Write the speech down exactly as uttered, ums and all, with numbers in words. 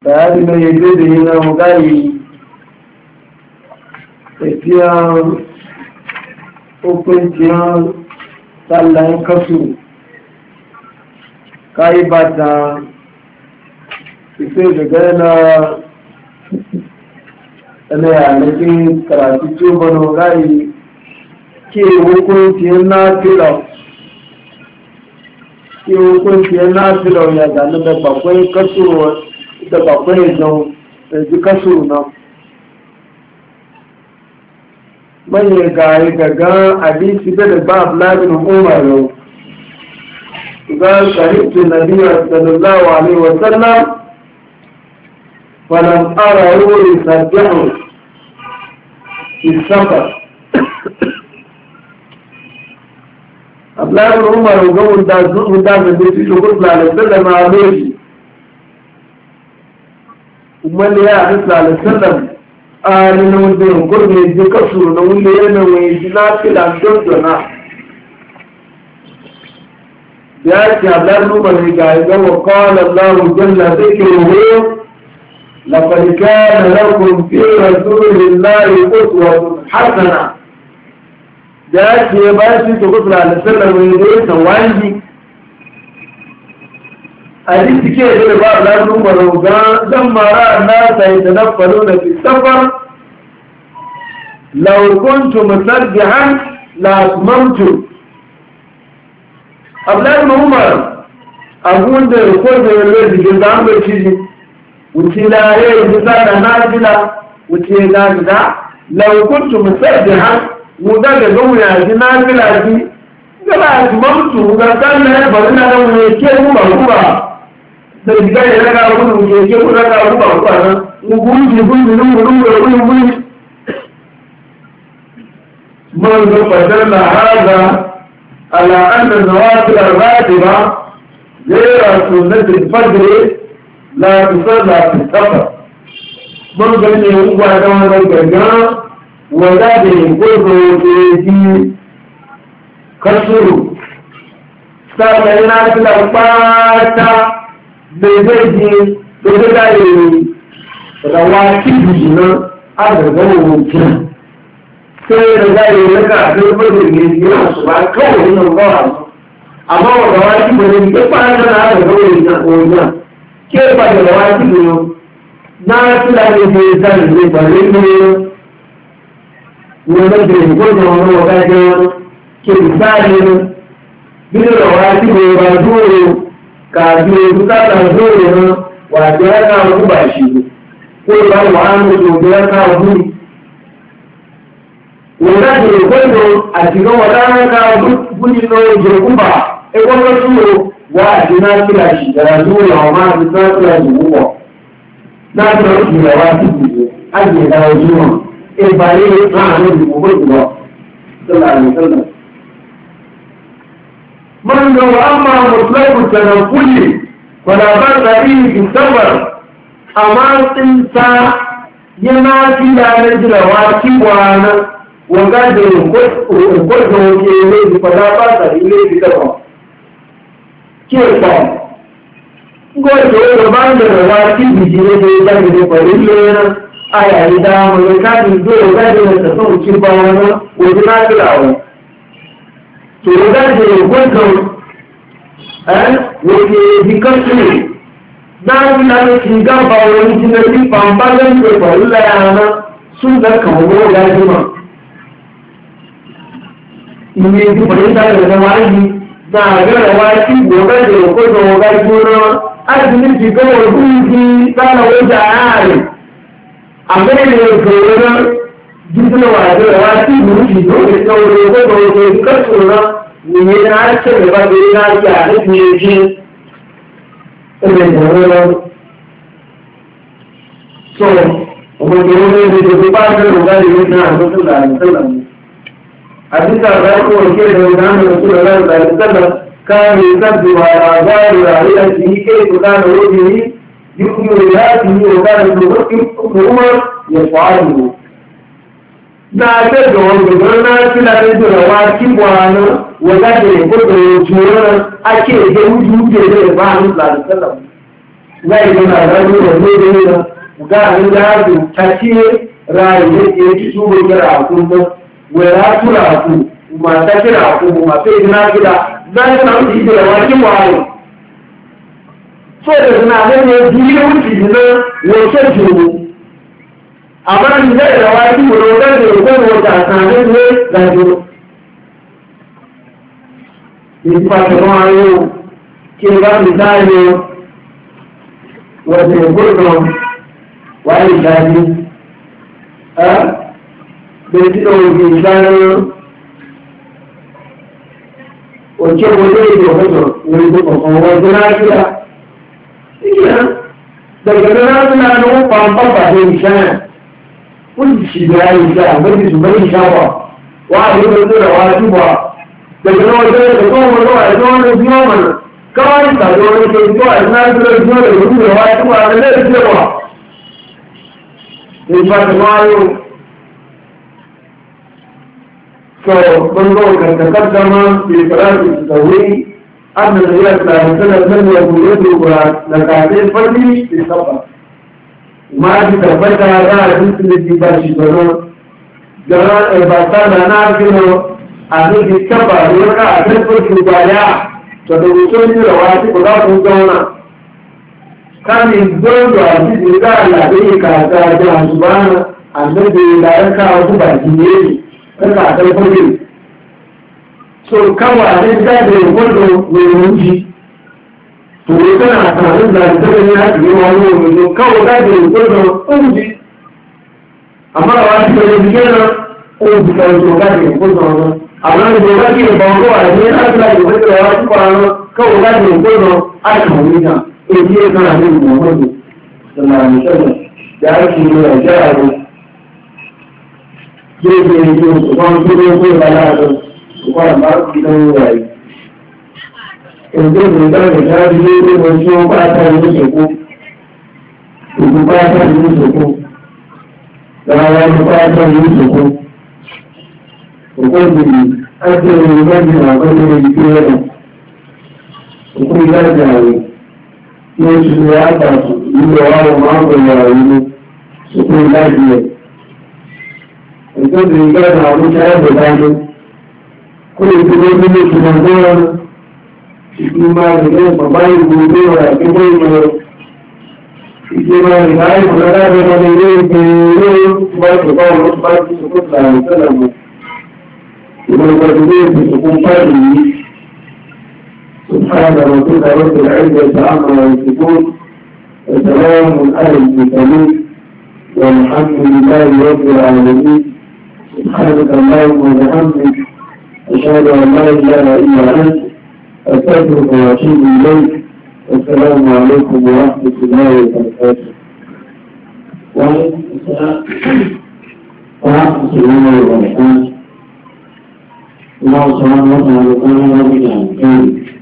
bayani na yadda da yi na mugari tafiyan hukunciyar tsallan kasu kayi ba ta ise daga na ɗana yanayin karatu tuba na mugari ke hukunciyar na filau ke hukunciyar na filau ya zane da bakwai kasu da bakwai zan ji kasu nan manye gari gaga hadisi da da ba labin umar yau ga shahidtu nabiyya sallallahu alaihi wa sallam falam ara wuri sajjahu fi safar ablabin umar ga wanda zuwa da da shi shugul lalata ma lokaci umar ya hadisi sallallahu a ni na wanda yankun ne ji kasu na wanda yana mai ji na fila don dona ya ce ablar numa ne ga yi gawa kawai allahu jalla zai ke ruhu lafarika na lakon fi rasulun lari kusurwa hasana da ya ce ba shi ta kusura da sallar mai da ya tawangi a ji cike da ba a lafin maroga don mara nasa yi da nafalo da fi safar laukuntu musarjihan lasmantu abdullahi umar abun da ya kwazo ya lura jikin da an bai ciji wuce da ya yi bisa da najila wuce da da laukuntu musarjihan wuda da gauya ya ji najila ji gaba lasmantu ga kan na ya bari na da wuce ke kuma kuma da diga ya raga gudu ke ke ku raga gudu ba ku nan gudu ji gudu gudu gudu gudu gudu man zo fadar la hada ala anna nawafil ar-ratiba ghayra sunnati al-fajr la tusalla fi safar man ga ne uwa da wannan gaga wanda da gudu ke ji kasuru sai na kila pata bèbèjì lójúdá èrè ìrànwá kíbi ìná àgbẹ̀gbẹ̀ òkè tí ìrìnlá èrè lẹ́kà àti ọgbẹ̀rẹ̀ ìgbèjì náà ṣùgbọ́n kọ́wọ̀ nínú ọgọ́rà àmọ́ ọ̀rọ̀wá kíbi ní pé pàájọ́ náà àgbẹ̀gbẹ̀ òyìnbó kí è pàdé ọ̀rọ̀wá kíbi ní náà tí láti fi ìsáàlì ní ìpàdé ní ìrìnlẹ́gbẹ̀ ìgbòjò ọmọ ọ̀gá jẹ́ kí ìsáàlì bí ọ̀rọ̀wá kíbi ìbàdúró kàbí olùkàtà lóòrè náà wà jẹ́ ẹ́ká ọdún bà ṣe kó bá wà á ń lò jẹ́ ẹ́ká ọdún wọ́n láti lè gbọ́dọ̀ àti lọ́wọ́ láńká ọdún fún nínú ojú òkúbà ẹgbọ́n tó túnrò wà àti náà kíra ṣìdára lóòrè àwọn máa ti náà kíra jù wúwọ̀ náà kíra ó jìnà wá sí ìgbìyànjú àti ìdá ojú wọn ìbàlẹ̀ láàrin ìgbòho ìgbò sọ́lá àlùsọ́lá من لو أما مطلق التنفل فلا بأس به في السفر أما تنسى ينافي لا نجل واكبوانا وقد يقول إليه فلا بأس إليه في السفر كيف قلت له بعد الواكب بجيئة جانب فريلنا آية إذا ملكات الدول وقد يتصور كبوانا وجنات الأول to da da gwaggwan eh wake dikasu na na ki ga ba wani jinari pambalan ko balla yana sun da kawo da jima ine ji bari da da wani da ga wani gobe da ko da ga jura azumi ji ga wani da na wanda ai amma ne ko jikin waje da wasi burushi dole sauro ko ba ko kaso na ne na ce da ba da na ya ne ji ne ne so o mo ne ne da ba da da ne na ko da sallallahu hadisa da ko ke da da ne sallallahu alaihi wasallam kan yaddu wa razari wa ilati ke da wuri yukmilu yati wa kana umar yaf'alu na gbẹ́gbẹ̀ wọn gbẹ̀gbẹ̀ náà tí láti jùlọ wá kíkọ àánú wọ́gájẹ̀ ìgbòdò òjò rán ákí èdè wújú wújú èdè ìbáàánú ìlànìsẹ́lẹ̀ zai gana rayu da zai da yana ga an da su ta ce rayu da ke ci su bai kira a kuma wera tura ku mata kira ku masu idina gida zai samu shi da wakin wayo so da suna ganin duniya wuce jina wace jini amma da zai da wakin wani da ya kwan wata a sanin ne ga jini ìdí pàtàkì ayé kí n bá mi dáyé wọ́n ti gbọ́dọ̀ wáyé ìdájí ẹ́ bẹ̀rẹ̀ tí ó gbé ìdáyé òkè wọlé ìdọ̀gbọ́dọ̀ wọ́n ìdọ̀ kọ̀kan wọ́n tó náà kíá ìkìlá dẹ̀gbẹ̀rẹ̀ náà tó náà lọ́wọ́ pàmpá pàdé ìṣẹ́ wọ́n ti ṣìgbẹ̀ ayé ìṣẹ́ àgbẹ̀bí ṣùgbọ́n ìṣàwọ̀ wọ́n á yóò tó rẹ̀ wá túbọ̀ daga nan wajen da kuma wani wa yanzu wani biyo mana kawai ta da wani ke biyo a ina da biyo da gudu da wani kuma da zai biyo wa in ba ta mayo so ban zo kan ta kaddama bi karatu tawhi anna nabiyya sallallahu alaihi wasallam ya buɗe dubura da kafin farni bi sabba ma ji tabbata da hadisin da ba shi gano da ba ta da na gino annabi kaba yana a cikin shugaya to da mutum ne da wani ko za ku zauna kamin don da shi da Allah da yake kaza da subhana annabi da ya kawo su baki ne kana da fadi so kawa ne da da wando ne muji to kana tare da da ne ya yi wani wani kawo da da wando muji amma wani da ne ko da da wando àwọn ìjọba kí ìbọn kó wà ní láti láti wọ́n tẹ̀wọ́ wá sípò àwọn kọ́wọ́ láti ìgbóná àìsàn nígbà èyí ẹ̀kan àti ìgbòmọ́dù ìsọ̀làmìsọ̀lẹ̀ yàrá kì í rẹ̀ jẹ́ àrẹ tí ó bèèrè tí ó sọ̀kan tó ló kó ìbálá àjọ ìpá àbá kí lọ́wọ́ rẹ̀ yìí. èdè ìgbà ìgbà ilé ilé wọn tí ó bá tá ìlú sòkó ìlú bá tá ìlú sòkó làwọn ìlú bá tá ìlú sòkó òkúndìrí ájẹ́ ìrìnlẹ́bí àgbẹ́lẹ̀ ìgbéyẹ̀rẹ̀ òkú ìdájà rẹ̀ tí ó ṣe àtàkù ilẹ̀ ọ̀rọ̀ máa bẹ̀rẹ̀ àìlú òkú ìdájì rẹ̀ ìtọ́jú ìgbẹ́ta àwọn ìṣẹ́ dájú kó lè fi lé nílé ṣùgbọ́n gbọ́rọ̀ ìgbìmọ̀ ìgbẹ́ bàbá ìgbò ilé rẹ̀ àgbẹ́gbẹ́ ìgbẹ́ ìgbìmọ̀ ìgbà ìgbà lábẹ́ ilé ìgbẹ́ ilé ìgbà ìgbà ìgbà ìgbà ìgbà والمجدين بسكون سبحان ربك رب العزة عما يصفون وسلام على المرسلين والحمد لله رب العالمين سبحانك اللهم وبحمدك أشهد أن لا إله إلا أنت أستغفرك وأتوب إليك والسلام عليكم ورحمة الله وبركاته. وعليكم السلام ورحمة الله وبركاته. الله سبحانه وتعالى